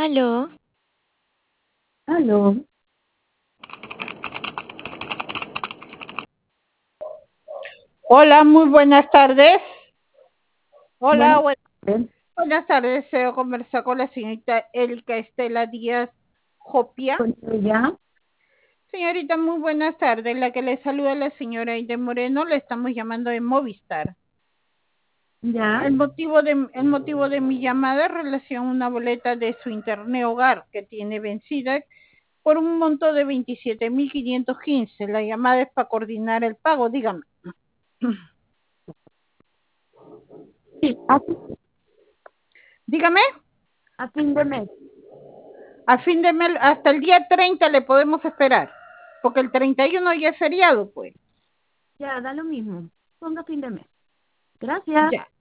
Aló, Aló, Hola, muy buenas tardes. Hola, buenas tardes. buenas tardes. Deseo conversar con la señorita Erika Estela Díaz Jopia. ¿Con ella? Señorita, muy buenas tardes. La que le saluda la señora Aide Moreno, le estamos llamando de Movistar. ¿Ya? El motivo de mi llamada es en relación a una boleta de su internet hogar que tiene vencida por un monto de 27.515. La llamada es para coordinar el pago, dígame. Sí, Dígame, a fin de mes. a fin de mes, hasta el día 30 le podemos esperar, porque el 31 ya es feriado, pues. Ya, da lo mismo. Ponga fin de mes. Gracias. Ya.